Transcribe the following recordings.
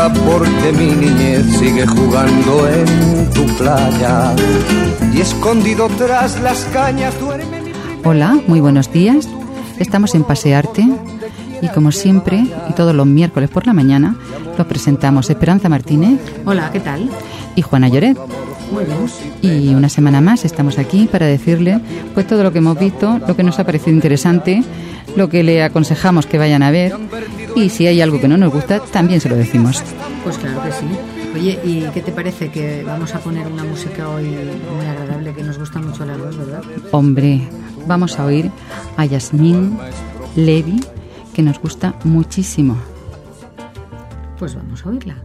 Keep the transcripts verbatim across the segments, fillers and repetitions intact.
llora porque mi niñez sigue jugando en tu playa y escondido tras las cañas duerme mi... Hola, muy buenos días. Estamos en Pasearte y como siempre y todos los miércoles por la mañana los presentamos Esperanza Martínez. Hola, ¿qué tal? Y Juana Lloret. Muy bien. Y una semana más estamos aquí para decirle pues todo lo que hemos visto, lo que nos ha parecido interesante, lo que le aconsejamos que vayan a ver y si hay algo que no nos gusta también se lo decimos. Pues claro que sí. Oye, ¿y qué te parece que vamos a poner una música hoy muy agradable que nos gusta mucho a las dos, verdad? Hombre, vamos a oír a Yasmín Levy, que nos gusta muchísimo. Pues vamos a oírla.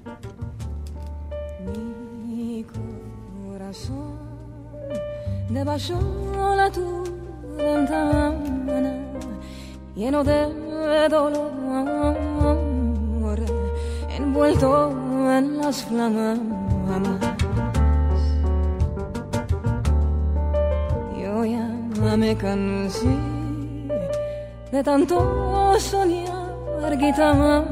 Mi corazón debajo la tu ventana, lleno de dolor, envuelto en las flamas. Yo ya me cansé de tanto soñar, guitarra.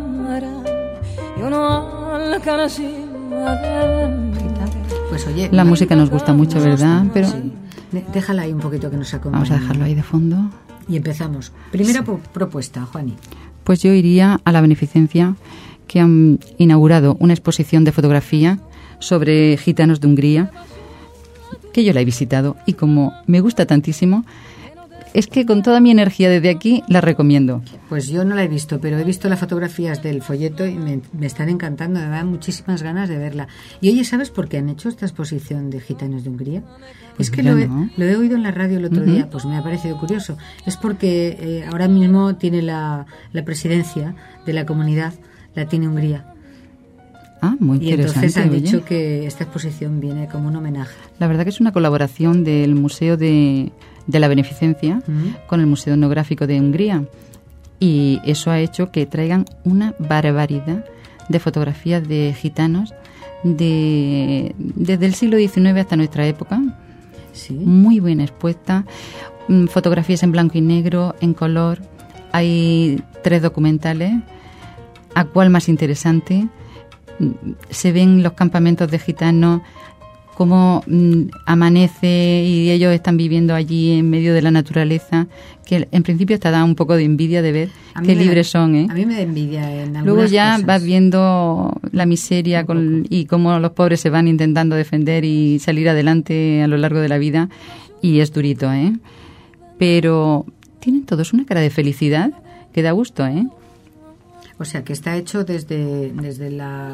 Yo no alcancé a ver. Pues oye, la música nos gusta mucho, ¿verdad? Pero sí. Déjala ahí un poquito que nos acompañe. Vamos a dejarlo ahí de fondo. Y empezamos. Primera sí. po- propuesta, Juani. Pues yo iría a la beneficencia que han inaugurado una exposición de fotografía sobre gitanos de Hungría, que yo la he visitado y como me gusta tantísimo, es que con toda mi energía desde aquí la recomiendo. Pues yo no la he visto, pero he visto las fotografías del folleto y me, me están encantando, me dan muchísimas ganas de verla. Y oye, ¿sabes por qué han hecho esta exposición de gitanos de Hungría? Pues es que ya lo he, no. lo he oído en la radio el otro Uh-huh. día, pues me ha parecido curioso. Es porque eh, ahora mismo tiene la, la presidencia de la comunidad, la tiene Hungría. Ah, muy Y interesante. entonces han oye. dicho que esta exposición viene como un homenaje. La verdad que es una colaboración del Museo de, de la Beneficencia Uh-huh. con el Museo Etnográfico de Hungría. Y eso ha hecho que traigan una barbaridad de fotografías de gitanos de, desde el siglo diecinueve hasta nuestra época. Sí. Muy bien expuesta. Mm, Fotografías en blanco y negro, en color. Hay tres documentales. ¿A cuál más interesante? Se ven los campamentos de gitanos, cómo mm, amanece y ellos están viviendo allí en medio de la naturaleza, que en principio hasta da un poco de envidia de ver A mí qué me libres da- son, ¿eh? A mí me da envidia en algunas Luego ya cosas. vas viendo la miseria con, y cómo los pobres se van intentando defender y salir adelante a lo largo de la vida, y es durito, ¿eh? Pero tienen todos una cara de felicidad que da gusto, ¿eh? O sea, que está hecho desde, desde la,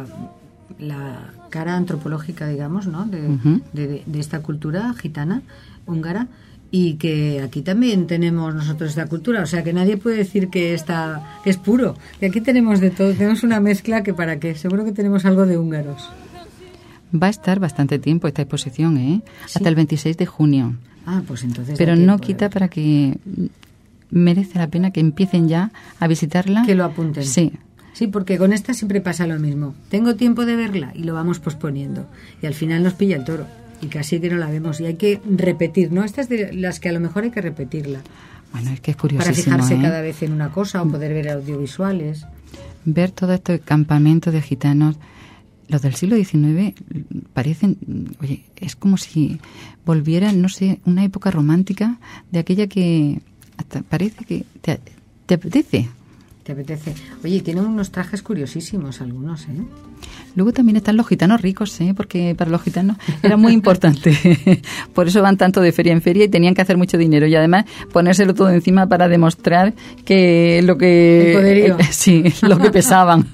la cara antropológica, digamos, ¿no? De, Ujú. de, de esta cultura gitana, húngara, y que aquí también tenemos nosotros esta cultura. O sea, que nadie puede decir que, está, que es puro. Que aquí tenemos de todo. Tenemos una mezcla que para qué. Seguro que tenemos algo de húngaros. Va a estar bastante tiempo esta exposición, ¿eh? Sí. Hasta el veintiséis de junio. Ah, pues entonces... Pero da no tiempo de quita ver. para que merece la pena que empiecen ya a visitarla. Que lo apunten. Sí. Sí, porque con esta siempre pasa lo mismo. Tengo tiempo de verla y lo vamos posponiendo. Y al final nos pilla el toro. Y casi que no la vemos. Y hay que repetir, ¿no? Estas de las que a lo mejor hay que repetirla. Bueno, es que es Para curiosísimo, fijarse ¿eh? cada vez en una cosa o poder ver audiovisuales. Ver todo este campamento de gitanos, los del siglo diecinueve, parecen, oye, es como si volvieran, no sé, una época romántica de aquella que hasta parece que te, te apetece. ¿Te apetece? Oye, tienen unos trajes curiosísimos algunos, ¿eh? Luego también están los gitanos ricos, ¿eh? Porque para los gitanos era muy importante. Por eso van tanto de feria en feria y tenían que hacer mucho dinero. Y además ponérselo todo encima para demostrar que lo que... El poderío. Sí, lo que pesaban.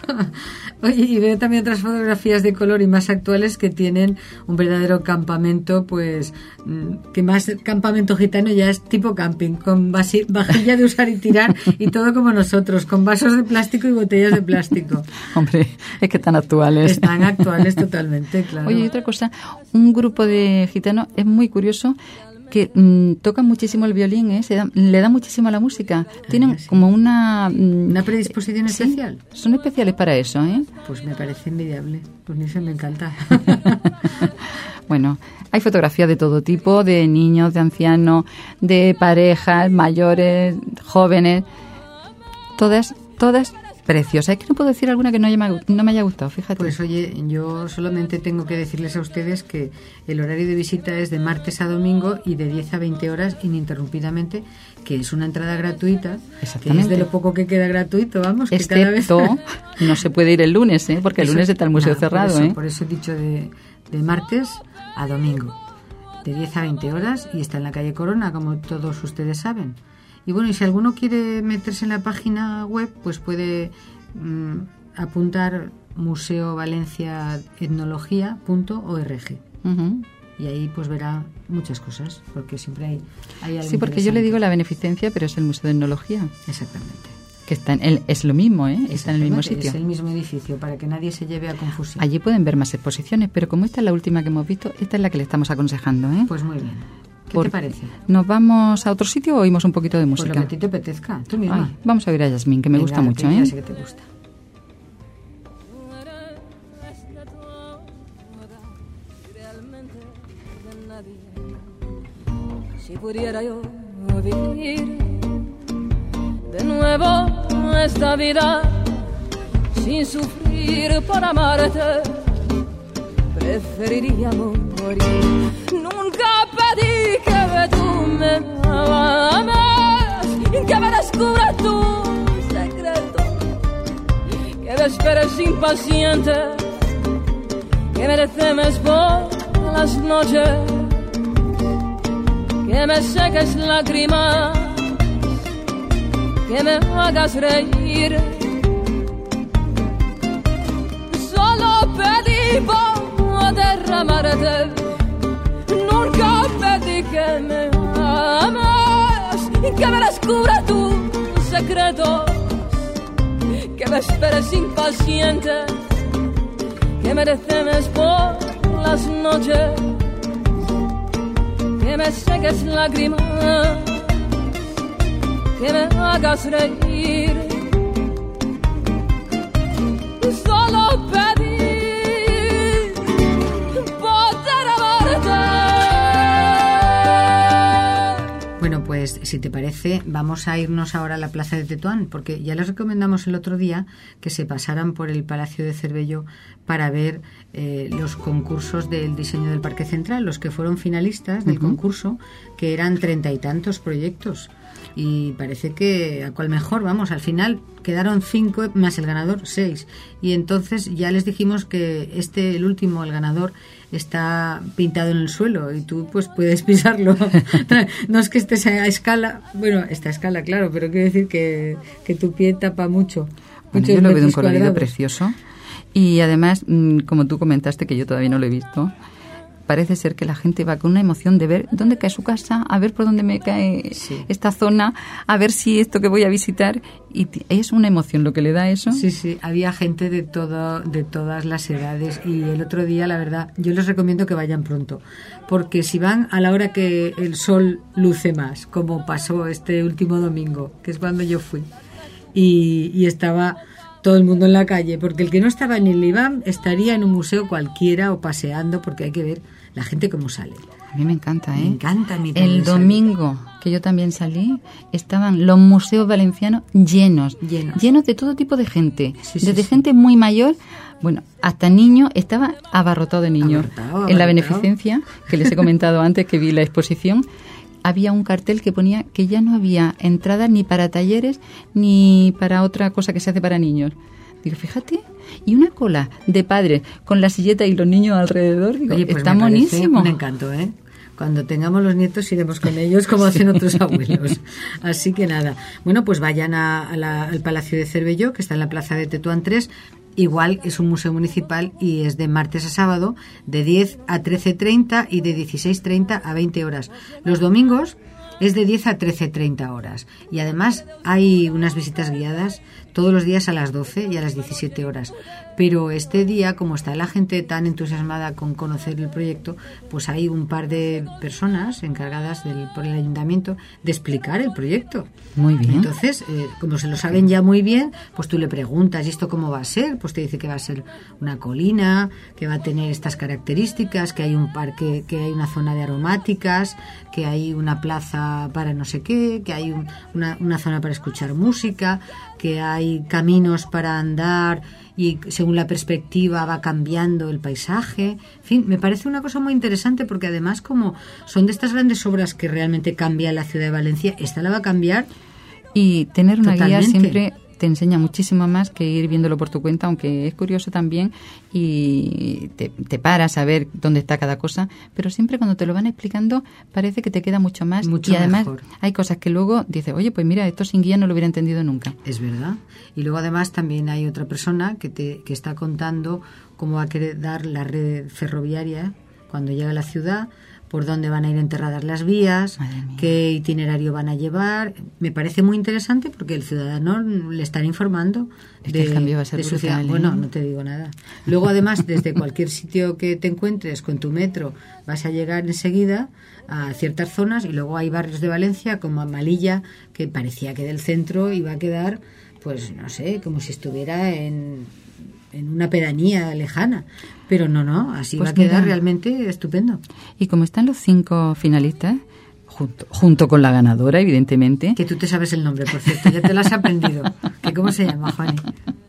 Oye, y veo también otras fotografías de color y más actuales que tienen un verdadero campamento, pues, mm, que más campamento gitano ya es tipo camping, con vasi- vajilla de usar y tirar y todo como nosotros, con vasos de plástico y botellas de plástico. Hombre, es que están actuales. Están actuales totalmente, claro. Oye, y otra cosa, un grupo de gitanos es muy curioso que mmm, tocan muchísimo el violín, ¿eh? Se da, le da muchísimo a la música. Tienen sí. como una... Mmm, ¿Una predisposición sí, especial? Son especiales para eso, ¿eh? Pues me parece envidiable. Pues ni se me encanta. Bueno, hay fotografías de todo tipo, de niños, de ancianos, de parejas, mayores, jóvenes. Todas, todas preciosa. Es que no puedo decir alguna que no, haya, no me haya gustado, fíjate. Pues oye, yo solamente tengo que decirles a ustedes que el horario de visita es de martes a domingo y de diez a veinte horas ininterrumpidamente, que es una entrada gratuita, que es de lo poco que queda gratuito, vamos, que Excepto, cada vez... no se puede ir el lunes, ¿eh? Porque el lunes está el museo no, cerrado. Por eso, ¿eh? por eso he dicho de, de martes a domingo, de diez a veinte horas, y está en la calle Corona, como todos ustedes saben. Y bueno, y si alguno quiere meterse en la página web, pues puede mmm, apuntar museo valencia etnología punto org. Uh-huh. Y ahí pues verá muchas cosas, porque siempre hay, hay algo Sí, porque yo le digo la beneficencia, pero es el Museo de Etnología. Exactamente. Que está en el, es lo mismo, ¿eh? Está en el mismo sitio. Es el mismo edificio, para que nadie se lleve a confusión. Allí pueden ver más exposiciones, pero como esta es la última que hemos visto, esta es la que le estamos aconsejando, ¿eh? Pues muy bien. ¿Qué Por, te parece? ¿Nos vamos a otro sitio o oímos un poquito de música? Pues lo que a ti te apetezca, tú misma. Ay, vamos a oír a Yasmín, que me Venga, gusta mucho, ya ¿eh? sé que te gusta. Si pudiera yo vivir de nuevo esta vida sin sufrir por amarte, preferiría morir. Nunca pedí que tú me ames, que me descubra tu secreto, que me esperes impaciente, que me temes por las noches, que me seques lágrimas, que me hagas reír. Solo pedí por derramarte, nunca pedí que me ames, que me descubra tus secretos, que me esperes impaciente, que me temes por las noches, que me seques lágrimas, que me hagas reír. Solo pedí poder amarte. Bueno, pues si te parece, vamos a irnos ahora a la Plaza de Tetuán, porque ya les recomendamos el otro día que se pasaran por el Palacio de Cervelló para ver eh, los concursos del diseño del Parque Central, los que fueron finalistas del uh-huh. concurso, que eran treinta y tantos proyectos. Y parece que a cual mejor, vamos, al final quedaron cinco más el ganador, seis. Y entonces ya les dijimos que este, el último, el ganador, está pintado en el suelo y tú pues puedes pisarlo. No es que estés a escala, bueno, está a escala, claro, pero quiero decir que, que tu pie tapa mucho. Bueno, yo lo veo de un colorido precioso. Y además, como tú comentaste, que yo todavía no lo he visto, parece ser que la gente va con una emoción de ver dónde cae su casa, a ver por dónde me cae sí. esta zona, a ver si esto que voy a visitar, y es una emoción lo que le da eso. Sí, sí, había gente de todo, de todas las edades, y el otro día, la verdad, yo les recomiendo que vayan pronto, porque si van a la hora que el sol luce más, como pasó este último domingo, que es cuando yo fui, y, y estaba todo el mundo en la calle, porque el que no estaba en el IBAM estaría en un museo cualquiera o paseando, porque hay que ver la gente cómo sale. A mí me encanta, ¿eh? Me encanta a mí El domingo salir. Que yo también salí, estaban los museos valencianos llenos, llenos, llenos de todo tipo de gente, sí, desde sí, gente sí. muy mayor, bueno, hasta niños, estaba abarrotado de niños. Abarrotado, abarrotado. En la beneficencia, que les he comentado antes que vi la exposición, había un cartel que ponía que ya no había entradas ni para talleres ni para otra cosa que se hace para niños. Digo, fíjate, y una cola de padres con la silleta y los niños alrededor. Digo, oye, pues está me monísimo. Un encanto, ¿eh? Cuando tengamos los nietos iremos con ellos como hacen otros abuelos. Así que nada. Bueno, pues vayan a, a la, al Palacio de Cervelló, que está en la Plaza de Tetuán tres. Igual es un museo municipal y es de martes a sábado, de diez a trece treinta y de dieciséis treinta a veinte horas. Los domingos es de diez a trece treinta horas. Y además hay unas visitas guiadas todos los días a las doce y a las diecisiete horas. Pero este día, como está la gente tan entusiasmada con conocer el proyecto, pues hay un par de personas encargadas del, por el ayuntamiento de explicar el proyecto. Muy bien. Entonces, eh, como se lo saben ya muy bien, pues tú le preguntas, ¿y esto cómo va a ser? Pues te dice que va a ser una colina, que va a tener estas características, que hay un parque, que hay una zona de aromáticas, que hay una plaza para no sé qué, que hay un, una, una zona para escuchar música. que hay caminos para andar y según la perspectiva va cambiando el paisaje. En fin, me parece una cosa muy interesante porque además como son de estas grandes obras que realmente cambian la ciudad de Valencia, esta la va a cambiar. Y tener una Totalmente. guía siempre te enseña muchísimo más que ir viéndolo por tu cuenta, aunque es curioso también y te, te paras a ver dónde está cada cosa, pero siempre cuando te lo van explicando parece que te queda mucho más Mucho y además mejor. hay cosas que luego dices, oye, pues mira, esto sin guía no lo hubiera entendido nunca. Es verdad. Y luego además también hay otra persona que te que está contando cómo va a quedar la red ferroviaria cuando llega a la ciudad, por dónde van a ir enterradas las vías, qué itinerario van a llevar. Me parece muy interesante porque el ciudadano le están informando Es de, que el cambio va a ser de su brutal, ciudad. ¿eh? Bueno, no te digo nada. Luego además desde cualquier sitio que te encuentres con tu metro vas a llegar enseguida a ciertas zonas y luego hay barrios de Valencia como Amalilla que parecía que del centro iba a quedar, pues no sé, como si estuviera en, en una pedanía lejana. Pero no, no, así Pues va a quedar mira, realmente estupendo. Y como están los cinco finalistas, junto, junto con la ganadora, evidentemente, Que tú te sabes el nombre, por cierto, ya te lo has aprendido. ¿Que ¿Cómo se llama, Juani?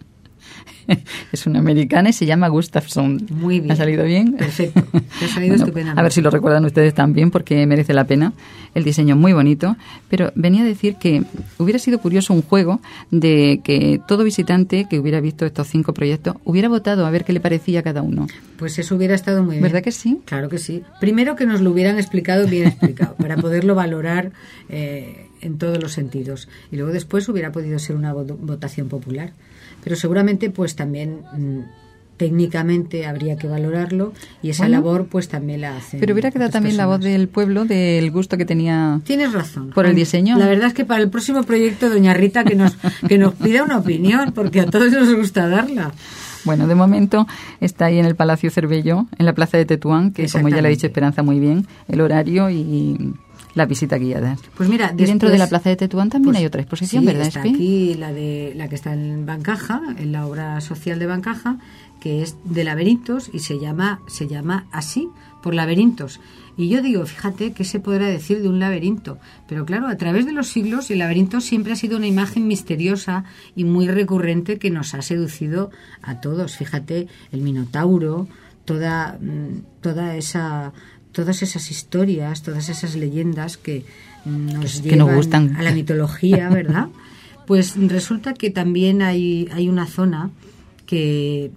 es una americana y se llama Gustafsson. Muy bien. ¿Ha salido bien? Perfecto. Te ha salido Bueno, estupendamente. a ver si lo recuerdan ustedes también, porque merece la pena. El diseño es muy bonito, pero venía a decir que hubiera sido curioso un juego de que todo visitante que hubiera visto estos cinco proyectos hubiera votado a ver qué le parecía a cada uno. Pues eso hubiera estado muy bien. ¿Verdad que sí? Claro que sí. Primero que nos lo hubieran explicado bien explicado, para poderlo valorar eh, en todos los sentidos. Y luego después hubiera podido ser una vo- votación popular. Pero seguramente pues también mm, técnicamente habría que valorarlo y esa Bueno, labor pues también la hacen. Pero hubiera quedado otras también la voz personas. del pueblo, del gusto que tenía. Tienes razón. por el Juan. diseño. La verdad es que para el próximo proyecto, doña Rita, que nos, que nos pida una opinión, porque a todos nos gusta darla. Bueno, de momento está ahí en el Palacio Cervello, en la plaza de Tetuán, que como ya le ha dicho Exactamente. Esperanza muy bien, el horario y la visita guiada. Pues mira, Y dentro después- de la plaza de Tetuán también pues, hay otra exposición, sí, ¿verdad, está Espi? aquí la de la que está en Bancaja, en la obra social de Bancaja, que es de laberintos y se llama se llama así por laberintos. Y yo digo, fíjate, ¿qué se podrá decir de un laberinto? Pero claro, a través de los siglos el laberinto siempre ha sido una imagen misteriosa y muy recurrente que nos ha seducido a todos. Fíjate, el Minotauro, toda mm, toda esa todas esas historias, todas esas leyendas que nos Que nos llevan gustan. a la mitología, ¿verdad? Pues resulta que también hay, hay una zona que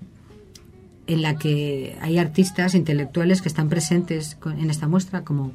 en la que hay artistas intelectuales que están presentes con- en esta muestra, como,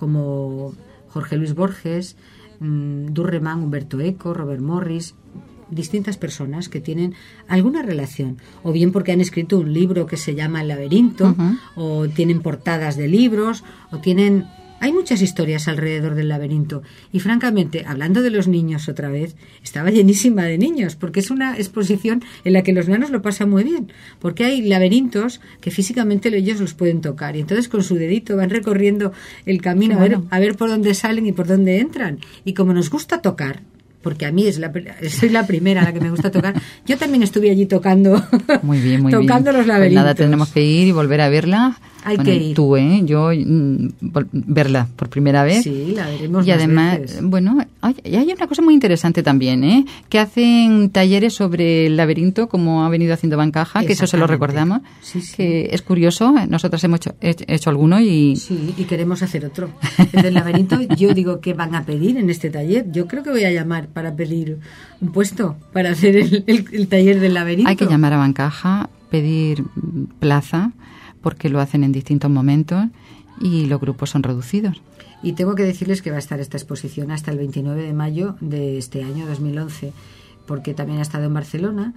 como Jorge Luis Borges, mmm, Durreman, Humberto Eco, Robert Morris, distintas personas que tienen alguna relación, o bien porque han escrito un libro que se llama El laberinto, Ujú. o tienen portadas de libros, o tienen... Hay muchas historias alrededor del laberinto y francamente, hablando de los niños otra vez, estaba llenísima de niños porque es una exposición en la que los nanos lo pasan muy bien, porque hay laberintos que físicamente ellos los pueden tocar y entonces con su dedito van recorriendo el camino Qué a ver, bueno. a ver por dónde salen y por dónde entran. Y como nos gusta tocar, porque a mí es la, soy la primera a la que me gusta tocar, yo también estuve allí tocando, Muy bien, muy tocando bien. los Pues laberintos. nada, tenemos que ir y volver a verla. Hay Bueno, que ir. Tú, ¿eh? Yo, mm, vol- verla por primera vez. Sí, la veremos Y más además, veces. bueno, hay, y hay una cosa muy interesante también, ¿eh? Que hacen talleres sobre el laberinto, como ha venido haciendo Bancaja, que eso se lo Exactamente. recordamos. Sí, sí. Que es curioso, nosotras hemos hecho, he- hecho alguno y... Sí, y queremos hacer otro. El del laberinto, yo digo, ¿qué van a pedir en este taller? Yo creo que voy a llamar para pedir un puesto para hacer el, el- el taller del laberinto. Hay que llamar a Bancaja, pedir mm, plaza, porque lo hacen en distintos momentos y los grupos son reducidos. Y tengo que decirles que va a estar esta exposición hasta el veintinueve de mayo de este año dos mil once, porque también ha estado en Barcelona.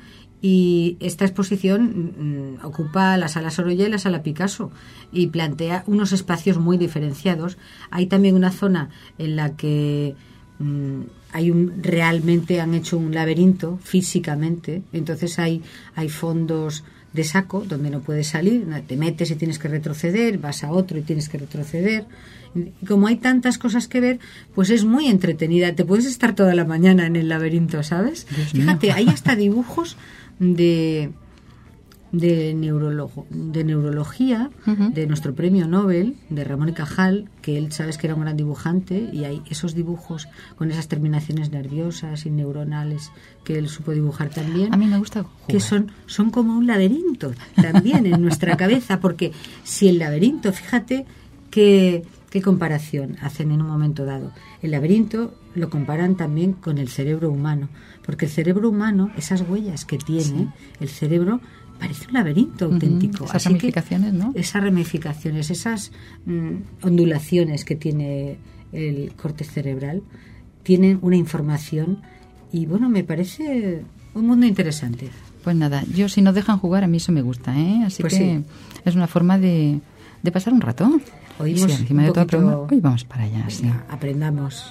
Y esta exposición mm, ocupa la Sala Sorolla y la Sala Picasso y plantea unos espacios muy diferenciados. Hay también una zona en la que mm, hay un realmente han hecho un laberinto físicamente, entonces hay hay fondos de saco donde no puedes salir, te metes y tienes que retroceder, vas a otro y tienes que retroceder. Y como hay tantas cosas que ver, pues es muy entretenida. Te puedes estar toda la mañana en el laberinto, ¿sabes? Dios mío. Fíjate, hay hasta dibujos de de, neurologo, de neurología, uh-huh. de nuestro premio Nobel, de Ramón y Cajal, que él, sabes que era un gran dibujante, y hay esos dibujos con esas terminaciones nerviosas y neuronales que él supo dibujar también. A mí me gusta jugar. Que son, son como un laberinto también en nuestra cabeza, porque si el laberinto, fíjate que... ¿Qué comparación hacen en un momento dado? El laberinto lo comparan también con el cerebro humano, porque el cerebro humano, esas huellas que tiene, sí. el cerebro parece un laberinto auténtico. Uh-huh. Esas Así ramificaciones, que, ¿no? Esas ramificaciones, esas mm, ondulaciones que tiene el corte cerebral, tienen una información y, bueno, me parece un mundo interesante. Pues nada, yo si nos dejan jugar, a mí eso me gusta, ¿eh? Así pues que sí. es una forma de, de pasar un rato. Oímos sí, encima un de toda poquito... pregunta, hoy vamos para allá, sí. Aprendamos.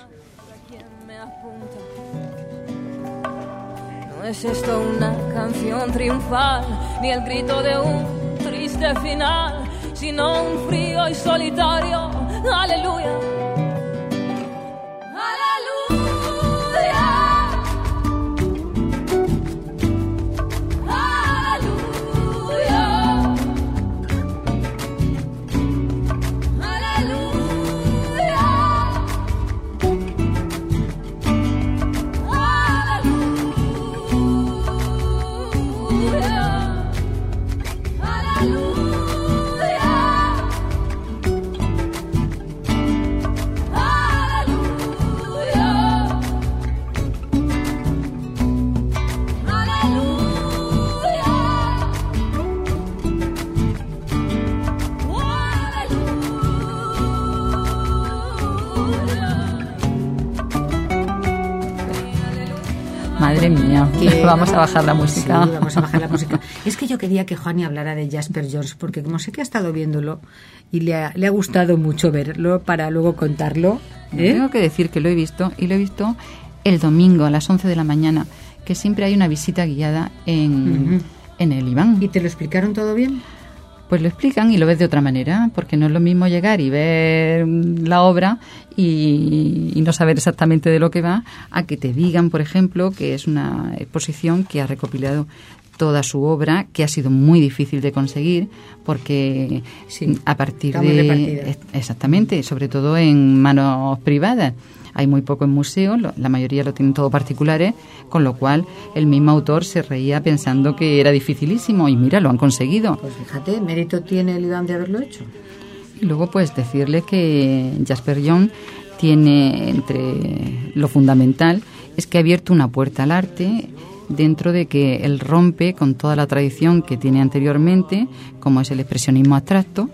No es esto una canción triunfal, ni el grito de un triste final, sino un frío y solitario aleluya. Madre mía, que vamos a bajar la música. Sí, vamos a bajar la música. Es que yo quería que Juani hablara de Jasper Johns, porque como sé que ha estado viéndolo y le ha, le ha gustado mucho verlo para luego contarlo. ¿eh? Tengo que decir que lo he visto, y lo he visto el domingo a las once de la mañana, que siempre hay una visita guiada en, uh-huh. en el Iván. ¿Y te lo explicaron todo bien? Pues lo explican y lo ves de otra manera, porque no es lo mismo llegar y ver la obra y, y no saber exactamente de lo que va, a que te digan, por ejemplo, que es una exposición que ha recopilado toda su obra, que ha sido muy difícil de conseguir, porque sí, a partir de... Exactamente, sobre todo en manos privadas. Hay muy poco en museos, la mayoría lo tienen todo particulares, con lo cual el mismo autor se reía pensando que era dificilísimo, y mira, lo han conseguido. Pues fíjate, mérito tiene el Iván de haberlo hecho. Y luego pues decirle que Jasper Johns tiene, entre lo fundamental, es que ha abierto una puerta al arte, dentro de que él rompe con toda la tradición que tiene anteriormente, como es el expresionismo abstracto,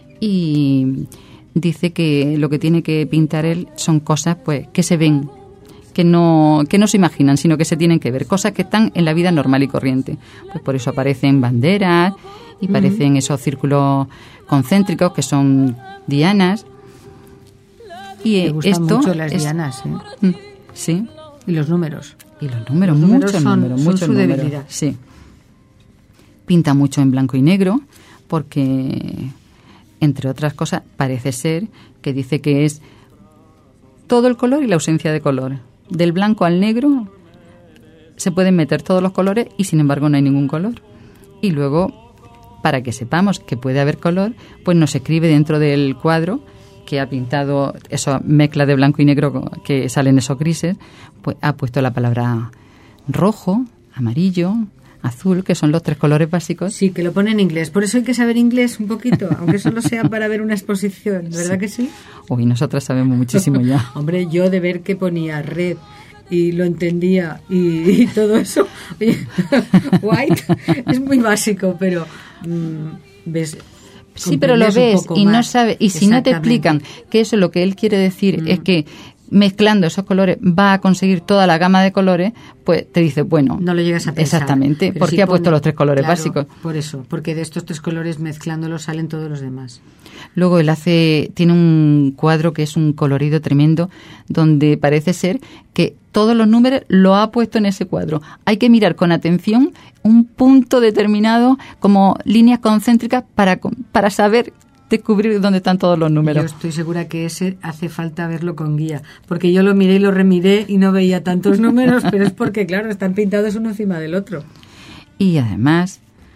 y dice que lo que tiene que pintar él son cosas pues que se ven, que no que no se imaginan, sino que se tienen que ver, cosas que están en la vida normal y corriente. Pues por eso aparecen banderas y uh-huh. aparecen esos círculos concéntricos que son dianas. Y me gustan esto mucho las es, dianas, ¿eh? Sí. Y los números. Y los números, los números muchos son, números, son muchos su números. debilidad. Sí. Pinta mucho en blanco y negro, porque, entre otras cosas, parece ser que dice que es todo el color y la ausencia de color. Del blanco al negro se pueden meter todos los colores y, sin embargo, no hay ningún color. Y luego, para que sepamos que puede haber color, pues nos escribe dentro del cuadro que ha pintado esa mezcla de blanco y negro que salen esos grises, pues ha puesto la palabra rojo, amarillo, azul, que son los tres colores básicos. Sí, que lo pone en inglés. Por eso hay que saber inglés un poquito, aunque solo sea para ver una exposición, ¿verdad sí. que sí? Uy, nosotras sabemos muchísimo ya. Hombre, yo de ver que ponía red y lo entendía y, y todo eso, white, es muy básico, pero mmm, ves... Sí, pero lo ves y no sabes, y si no te explican que eso lo que él quiere decir mm. es que mezclando esos colores va a conseguir toda la gama de colores, pues te dice, bueno, no lo llegas a pensar. Exactamente, ¿por qué si ha puesto pone, los tres colores claro, básicos? Por eso, porque de estos tres colores mezclándolos salen todos los demás. Luego él hace, tiene un cuadro que es un colorido tremendo, donde parece ser que todos los números lo ha puesto en ese cuadro. Hay que mirar con atención un punto determinado, como líneas concéntricas, para, para saber descubrir dónde están todos los números. Yo estoy segura que ese hace falta verlo con guía, porque yo lo miré y lo remiré y no veía tantos números, pero es porque, claro, están pintados uno encima del otro. Y además,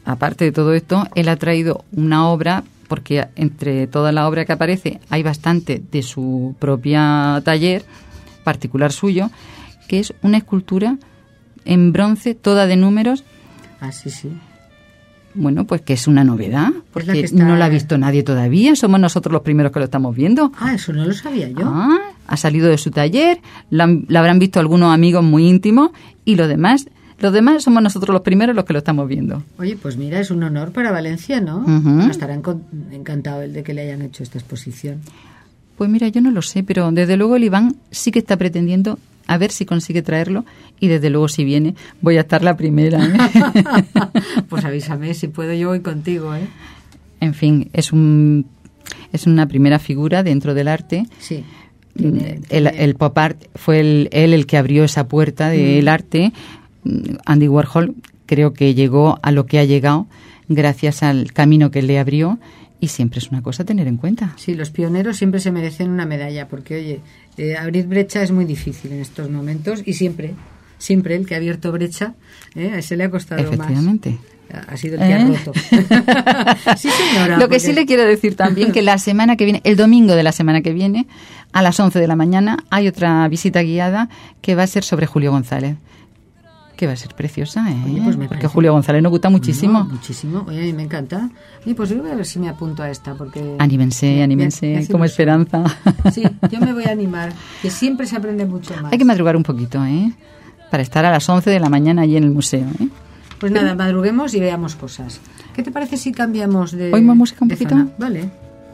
aparte de todo esto, él ha traído una obra, porque entre toda la obra que aparece hay bastante de su propia taller, particular suyo, que es una escultura en bronce, toda de números. Ah, sí, sí. Bueno, pues que es una novedad, porque Es la que está... no la ha visto nadie todavía, somos nosotros los primeros que lo estamos viendo. Ah, eso no lo sabía yo. Ah, ha salido de su taller, la, la habrán visto algunos amigos muy íntimos y lo demás, los demás somos nosotros los primeros los que lo estamos viendo. Oye, pues mira, es un honor para Valencia, ¿no? Uh-huh. Estará encon- encantado el de que le hayan hecho esta exposición. Pues mira, yo no lo sé, pero desde luego el Iván sí que está pretendiendo a ver si consigue traerlo y desde luego si viene voy a estar la primera, ¿eh? Pues avísame, si puedo yo voy contigo, ¿eh? En fin, es un es una primera figura dentro del arte. Sí. Tiene, el, tiene... el pop art fue el, él el que abrió esa puerta del mm. arte. Andy Warhol creo que llegó a lo que ha llegado gracias al camino que él le abrió y siempre es una cosa a tener en cuenta. Sí, los pioneros siempre se merecen una medalla porque, oye, eh, abrir brecha es muy difícil en estos momentos y siempre, siempre el que ha abierto brecha, eh, a ese le ha costado Efectivamente. más. Ha sido el que ¿Eh? ha roto. Sí, señora. Lo que porque... sí le quiero decir también que la semana que viene, el domingo de la semana que viene, a las once de la mañana, hay otra visita guiada que va a ser sobre Julio González. Que va a ser preciosa, ¿eh? Oye, pues me porque parece... Julio González nos gusta muchísimo. No, muchísimo. Oye, a mí me encanta. Oye, pues yo voy a ver si me apunto a esta, porque... Anímense, anímense, me, me como esperanza. Sí, yo me voy a animar, que siempre se aprende mucho más. Hay que madrugar un poquito, ¿eh? Para estar a las once de la mañana allí en el museo, ¿eh? Pues nada, madruguemos y veamos cosas. ¿Qué te parece si cambiamos de... ¿Oímos música un poquito? Zona? Vale.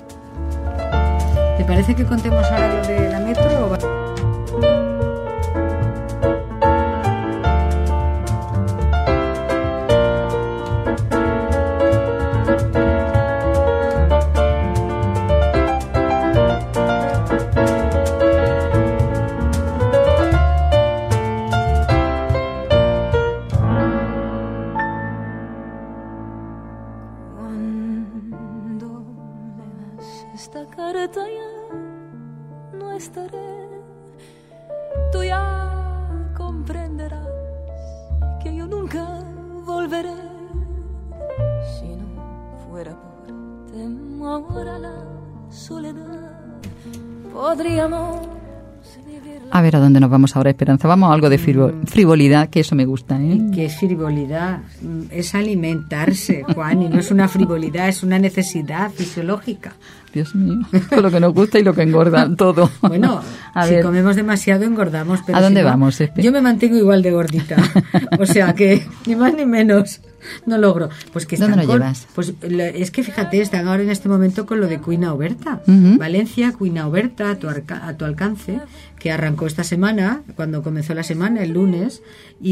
¿Te parece que contemos ahora lo de la metro o va? A ver a dónde nos vamos ahora, Esperanza. Vamos a algo de frivolidad, que eso me gusta, ¿eh? ¿Qué es frivolidad? Es alimentarse, Juan, y no es una frivolidad, es una necesidad fisiológica. Dios mío, con lo que nos gusta y lo que engorda, todo. Bueno, a si ver. comemos demasiado engordamos. Pero ¿A dónde si no, vamos, Espe? Yo me mantengo igual de gordita, o sea que ni más ni menos. No logro. Pues que ¿Dónde lo con, llevas? Pues es que fíjate, están ahora en este momento con lo de Cuina Oberta. Uh-huh. Valencia, Cuina Oberta, a tu, arca, a tu alcance, que arrancó esta semana, cuando comenzó la semana, el lunes,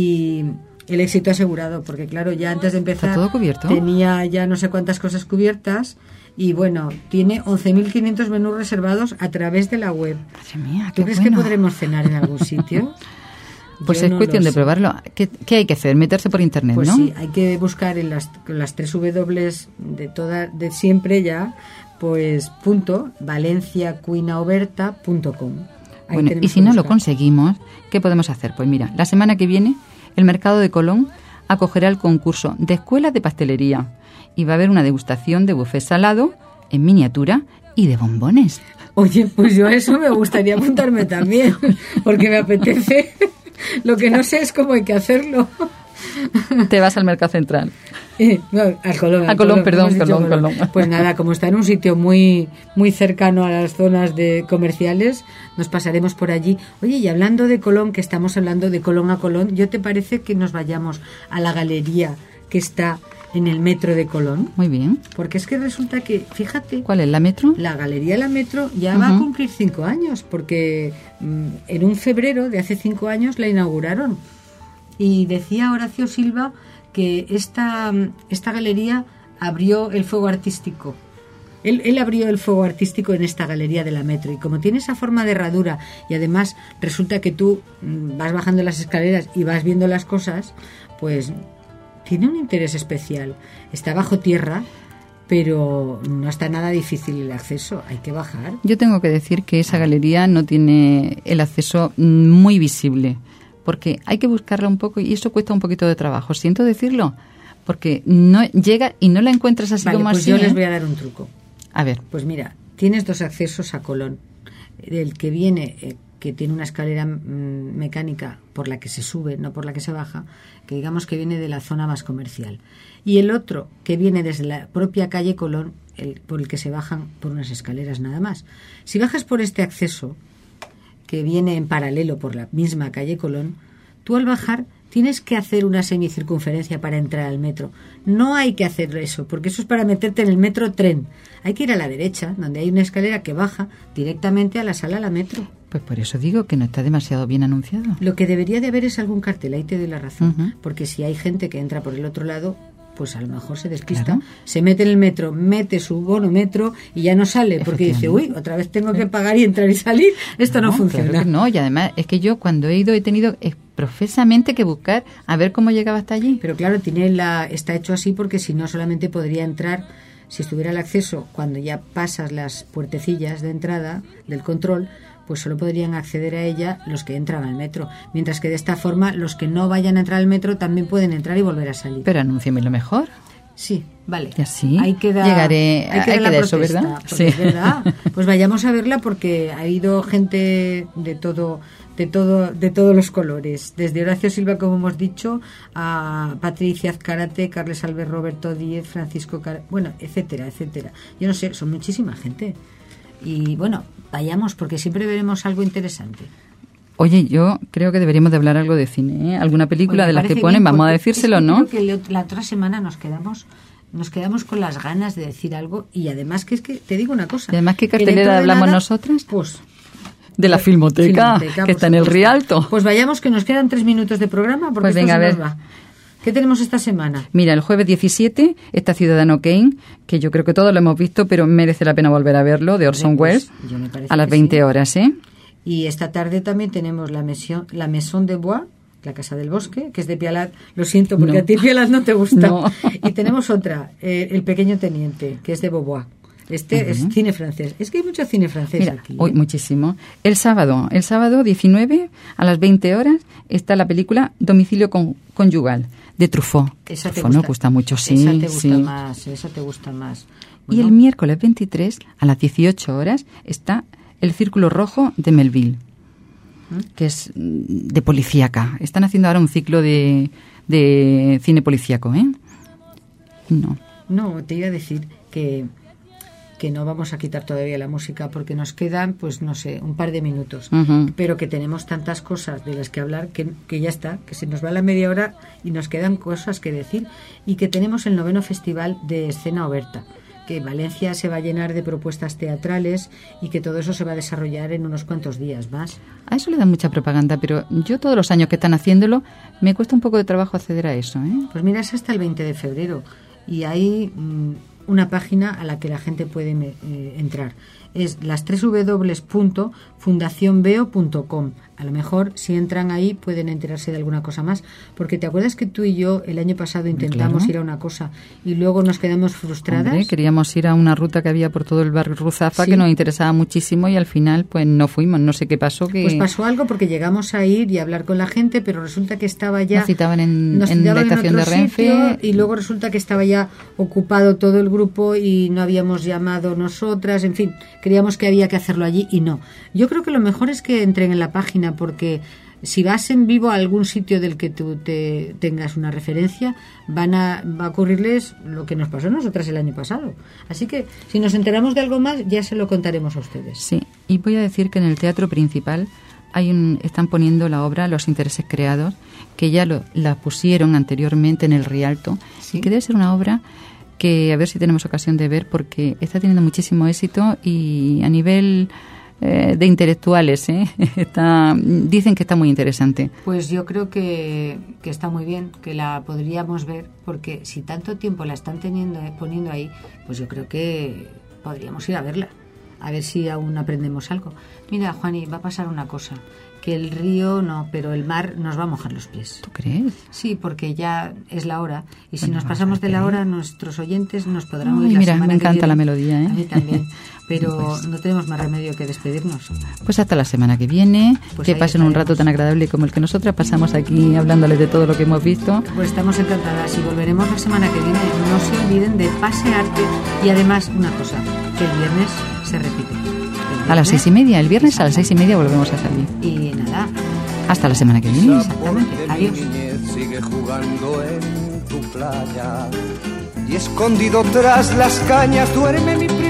y el éxito asegurado, porque claro, ya antes de empezar ¿Está todo cubierto? Tenía ya no sé cuántas cosas cubiertas, y bueno, tiene once mil quinientos menús reservados a través de la web. Madre mía, ¿Tú qué crees bueno. que podremos cenar en algún sitio? Pues Yo es no cuestión de sé. probarlo. ¿Qué, ¿Qué hay que hacer? Meterse por internet, pues ¿no? Sí, hay que buscar en las, las tres W de toda, de siempre ya, pues punto valencia cuina oberta punto com. Bueno, y si no lo conseguimos, ¿qué podemos hacer? Pues mira, la semana que viene el Mercado de Colón acogerá el concurso de escuelas de pastelería y va a haber una degustación de buffet salado en miniatura y de bombones. Oye, pues yo a eso me gustaría apuntarme también, porque me apetece. Lo que no sé es cómo hay que hacerlo. Te vas al Mercado Central. Eh, no, al Colón. Al a Colón, Colón, perdón, Colón, Colón. Pues nada, como está en un sitio muy muy cercano a las zonas de comerciales, nos pasaremos por allí. Oye, y hablando de Colón, que estamos hablando de Colón a Colón, ¿yo te parece que nos vayamos a la galería que está en el metro de Colón? Muy bien. Porque es que resulta que, fíjate... ¿Cuál es, la metro? La galería La Metro ya uh-huh. va a cumplir cinco años, porque mmm, en un febrero de hace cinco años la inauguraron. Y decía Horacio Silva que esta, esta galería abrió el fuego artístico. Él, él abrió el fuego artístico en esta galería de La Metro, y como tiene esa forma de herradura y además resulta que tú mmm, vas bajando las escaleras y vas viendo las cosas, pues... tiene un interés especial. Está bajo tierra, pero no está nada difícil el acceso. Hay que bajar. Yo tengo que decir que esa galería no tiene el acceso muy visible, porque hay que buscarla un poco y eso cuesta un poquito de trabajo. Siento decirlo, porque no llega y no la encuentras así vale, como pues así. Yo ¿eh? les voy a dar un truco. A ver. Pues mira, tienes dos accesos a Colón. El que viene, eh, que tiene una escalera mm, mecánica por la que se sube, no por la que se baja, que digamos que viene de la zona más comercial. Y el otro, que viene desde la propia calle Colón, el, por el que se bajan por unas escaleras nada más. Si bajas por este acceso, que viene en paralelo por la misma calle Colón, tú al bajar tienes que hacer una semicircunferencia para entrar al metro. No hay que hacer eso, porque eso es para meterte en el metro tren. Hay que ir a la derecha, donde hay una escalera que baja directamente a la sala de la metro. Pues por eso digo que no está demasiado bien anunciado. Lo que debería de haber es algún cartel, ahí te doy la razón. Uh-huh. Porque si hay gente que entra por el otro lado, pues a lo mejor se despista, Claro. se mete en el metro, mete su bono metro y ya no sale, porque dice, uy, otra vez tengo que pagar y entrar y salir. Esto no, no funciona. Claro que no, y además es que yo cuando he ido he tenido eh, profesamente que buscar a ver cómo llegaba hasta allí. Pero claro, tiene la, está hecho así porque si no solamente podría entrar, si estuviera el acceso, cuando ya pasas las puertecillas de entrada del control, pues solo podrían acceder a ella los que entran al metro. Mientras que de esta forma, los que no vayan a entrar al metro también pueden entrar y volver a salir. Pero anúnciamelo mejor. Sí, vale. Y así ahí queda, llegaré ahí queda ahí la queda eso, protesta, ¿verdad? porque Sí. es verdad. Pues vayamos a verla porque ha ido gente de todo, de todo, de todos los colores. Desde Horacio Silva, como hemos dicho, a Patricia Azcárate, Carles Albert, Roberto Díez, Francisco Car... bueno, etcétera, etcétera. Yo no sé, son muchísima gente. Y bueno, vayamos porque siempre veremos algo interesante. Oye, yo creo que deberíamos de hablar algo de cine, ¿eh? Alguna película Pues de las que parece ponen, bien, vamos a porque decírselo, es que ¿no? Creo que la otra semana nos quedamos nos quedamos con las ganas de decir algo y además que es que te digo una cosa. Y además, ¿qué que dentro cartelera de hablamos nada, nosotras? Pues De la Filmoteca, Filmoteca, que por está en el supuesto. Rialto. Pues vayamos que nos quedan tres minutos de programa porque Pues esto venga, se a nos ver. va. ¿Qué tenemos esta semana? Mira, el jueves diecisiete está Ciudadano Kane, que yo creo que todos lo hemos visto, pero merece la pena volver a verlo, de Orson Pues, Welles, yo me parece a las que veinte sí. horas, ¿eh? Y esta tarde también tenemos la Maison, la Maison de Bois, la Casa del Bosque, que es de Pialat. Lo siento, porque No. a ti Pialat no te gusta. No. Y tenemos otra, eh, El Pequeño Teniente, que es de Beauvoir. Este Uh-huh. es cine francés. Es que hay mucho cine francés Mira, aquí. ¿eh? hoy muchísimo. El sábado, el sábado diecinueve a las veinte horas está la película Domicilio con- conyugal de Truffaut. Esa te Truffaut nos gusta mucho, sí, Esa te gusta sí. más, esa te gusta más. Y Bueno, el miércoles veintitrés a las dieciocho horas está El Círculo Rojo de Melville, que es mm, de policíaca. Están haciendo ahora un ciclo de, de cine policíaco, ¿eh? No. No, te iba a decir que, que no vamos a quitar todavía la música porque nos quedan, pues no sé, un par de minutos. Ujú. Pero que tenemos tantas cosas de las que hablar que, que ya está, que se nos va la media hora y nos quedan cosas que decir. Y que tenemos el noveno Festival de Escena Oberta, que Valencia se va a llenar de propuestas teatrales y que todo eso se va a desarrollar en unos cuantos días más. A eso le dan mucha propaganda, pero yo todos los años que están haciéndolo me cuesta un poco de trabajo acceder a eso, ¿eh? Pues mira, es hasta el veinte de febrero y hay mm, una página a la que la gente puede me- eh, entrar. Es las tres w w w punto fundación veo punto com. A lo mejor si entran ahí pueden enterarse de alguna cosa más, porque te acuerdas que tú y yo el año pasado intentamos Claro. ir a una cosa y luego nos quedamos frustradas. Hombre, queríamos ir a una ruta que había por todo el barrio Ruzafa Sí. que nos interesaba muchísimo y al final pues no fuimos, no sé qué pasó. Que Pues pasó algo porque llegamos a ir y a hablar con la gente, pero resulta que estaba ya... Nos citaban en- nos en citaban la estación otro de Renfe. sitio y luego resulta que estaba ya ocupado todo el grupo y no habíamos llamado nosotras, en fin, creíamos que había que hacerlo allí y no. Yo creo que lo mejor es que entren en la página porque si vas en vivo a algún sitio del que tú te tengas una referencia, van a, va a ocurrirles lo que nos pasó a nosotras el año pasado. Así que si nos enteramos de algo más, ya se lo contaremos a ustedes. Sí, y voy a decir que en el teatro principal hay un, están poniendo la obra Los Intereses Creados, que ya lo, la pusieron anteriormente en el Rialto, Sí. y que debe ser una obra que a ver si tenemos ocasión de ver porque está teniendo muchísimo éxito y a nivel eh, de intelectuales, ¿eh? está, dicen que está muy interesante. Pues yo creo que, que está muy bien, que la podríamos ver, porque si tanto tiempo la están teniendo poniendo ahí, pues yo creo que podríamos ir a verla. a ver si aún aprendemos algo. Mira, Juani, va a pasar una cosa, que el río no, pero el mar nos va a mojar los pies. ¿Tú crees? Sí, porque ya es la hora, y si Bueno, nos vamos pasamos a de ver. la hora, nuestros oyentes nos podrán Ay, oír la mira, semana me que encanta viene. la melodía, ¿eh? A mí también, pero Pues- no tenemos más remedio que despedirnos. Pues hasta la semana que viene, Pues que ahí pasen un estaremos. rato tan agradable como el que nosotras pasamos aquí hablándoles de todo lo que hemos visto. Pues estamos encantadas y volveremos la semana que viene. No se olviden de pasearte y además una cosa, que el viernes se repite. El A las seis y viernes media, el viernes a las exacto. seis y media volvemos a salir. Y nada, Hasta la semana que viene. exactamente. De mi Adiós. niñez sigue jugando en tu playa y escondido tras las cañas duerme mi primo.